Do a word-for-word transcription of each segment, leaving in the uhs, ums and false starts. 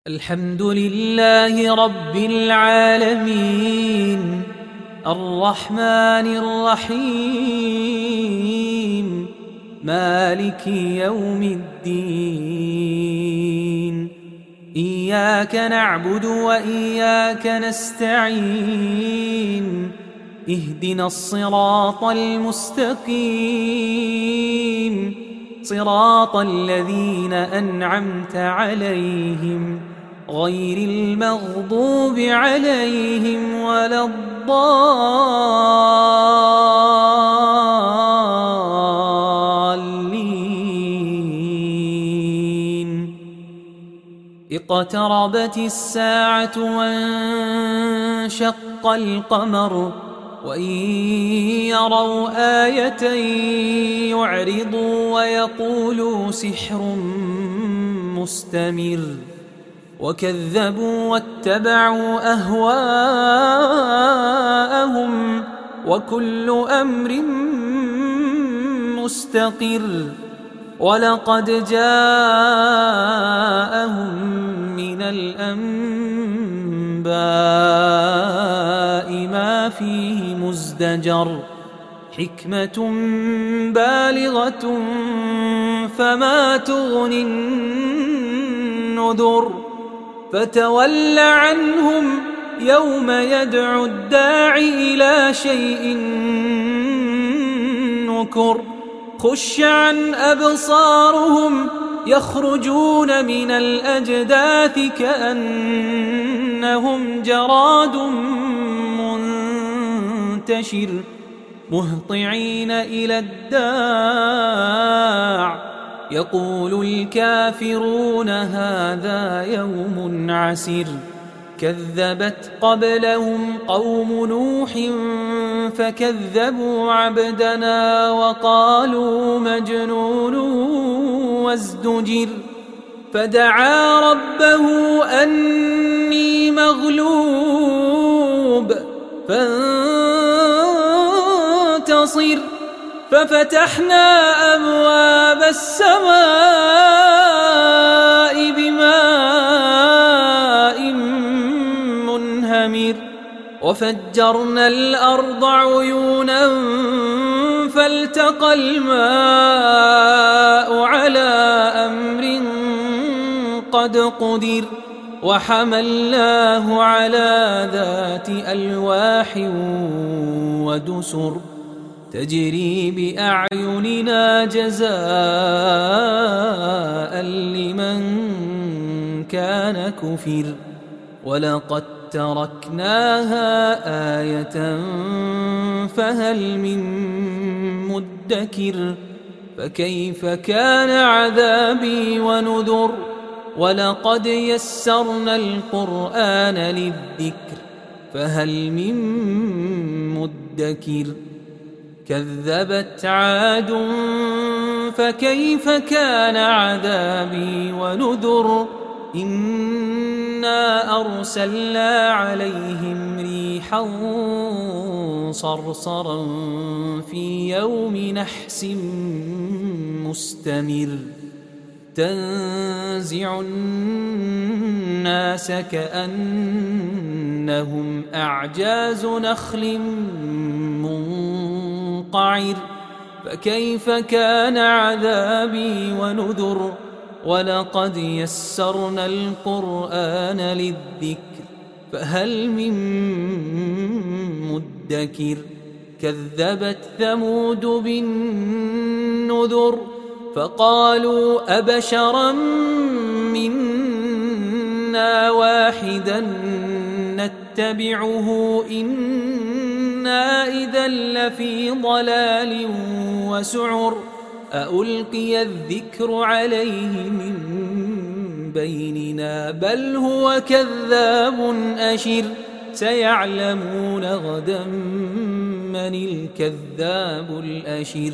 الحمد لله رب العالمين الرحمن الرحيم مالك يوم الدين إياك نعبد وإياك نستعين اهدنا الصراط المستقيم صراط الذين أنعمت عليهم غير المغضوب عليهم ولا الضالين. اقتربت الساعة وانشق القمر وإن يروا آية يعرضوا ويقولوا سحر مستمر وكذبوا واتبعوا أهواءهم وكل أمر مستقر ولقد جاءهم من الأنباء ما فيه مزدجر حكمة بالغة فما تغني النذر فتول عنهم يوم يدعو الداعي إلى شيء نكر خش عن أبصارهم يخرجون من الأجداث كأنهم جراد منتشر مهطعين إلى الداع يقول الكافرون هذا يوم عسر كذبت قبلهم قوم نوح فكذبوا عبدنا وقالوا مجنون وازدجر فدعا ربه أني مغلوب فانتصر ففتحنا أبواب السماء بماء منهمر وفجرنا الأرض عيونا فالتقى الماء على أمر قد قدر وحملناه على ذات ألواح ودسر تجري بأعيننا جزاء لمن كان كفر ولقد تركناها آية فهل من مدكر فكيف كان عذابي ونذر ولقد يسرنا القرآن للذكر فهل من مدكر كذبت عاد فكيف كان عذابي ونذر إنا أرسلنا عليهم ريحا صرصرا في يوم نحس مستمر تنزع الناس كأنهم أعجاز نخل منقعر فكيف كان عذابي ونذر ولقد يسرنا القرآن للذكر فهل من مدكر كذبت ثمود بالنذر فقالوا أبشرا منا واحدا نتبعه إنا إذا لفي ضلال وسعر أألقي الذكر عليه من بيننا بل هو كذاب أشر سيعلمون غدا من الكذاب الأشر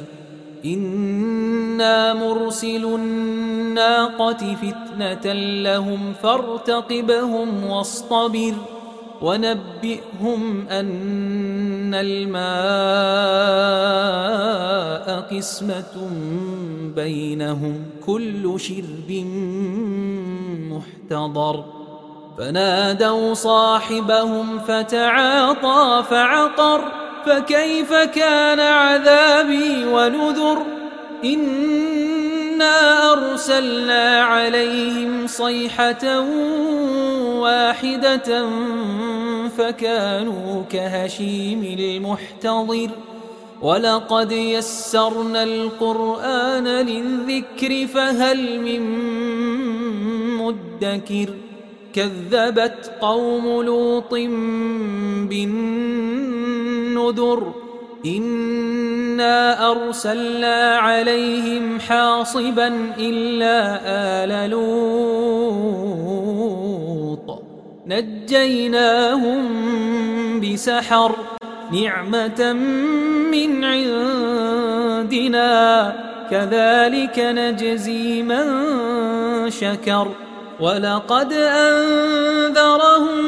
إنا مرسل الناقة فتنة لهم فارتقبهم واصطبر ونبئهم أن الماء قسمة بينهم كل شرب محتضر فنادوا صاحبهم فتعاطى فعقر فكيف كان عذابي ونذر إنا أرسلنا عليهم صيحة واحدة فكانوا كهشيم المحتضر ولقد يسرنا القرآن للذكر فهل من مدكر كذبت قوم لوط بالنذر إنا أرسلنا عليهم حاصبا إلا آل لوط نجيناهم بسحر نعمة من عندنا كذلك نجزي من شكر ولقد أنذرهم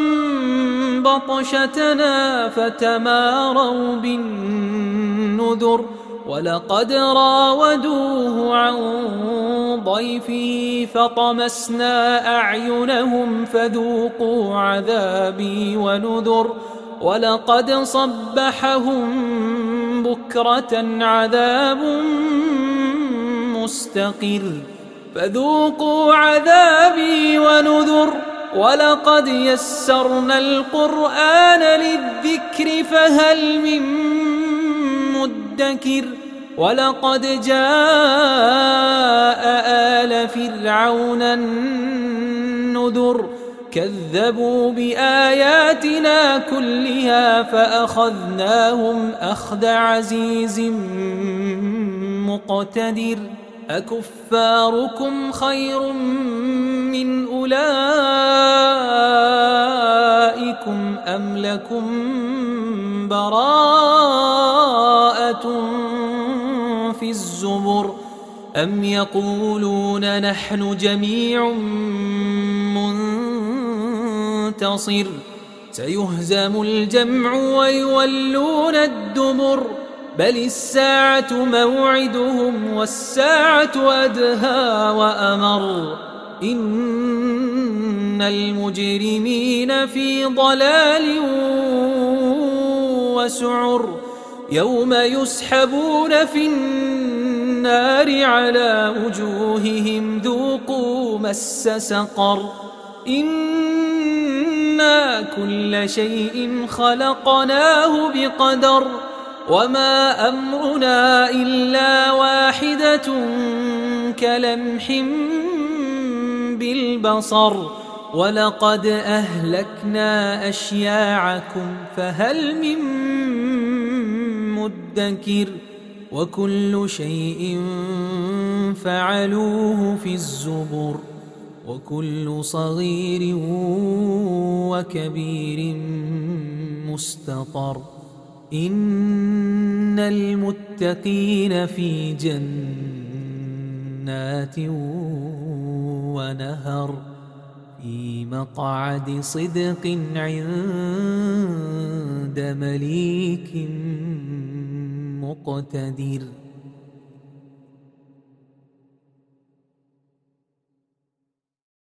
بطشتنا فتماروا بالنذر ولقد راودوه عن ضيفه فطمسنا أعينهم فذوقوا عذابي ونذر ولقد صبحهم بكرة عذاب مستقر فذوقوا عذابي ونذر ولقد يسرنا القرآن للذكر فهل من مدكر ولقد جاء آل فرعون النذر كذبوا بآياتنا كلها فأخذناهم أخذ عزيز مقتدر أكفاركم خير من أولئكم أم لكم براءة في الزبر أم يقولون نحن جميع منتصر سيهزم الجمع ويولون الدبر بل الساعة موعدهم والساعة أدهى وأمر إن المجرمين في ضلال وسعر يوم يسحبون في النار على وجوههم ذوقوا مس سقر إنا كل شيء خلقناه بقدر وما أمرنا إلا واحدة كلمح بالبصر ولقد أهلكنا أشياعكم فهل من مدكر وكل شيء فعلوه في الزبر وكل صغير وكبير مستطر إن المتقين في جنات ونهر في مقعد صدق عند مليك مقتدر.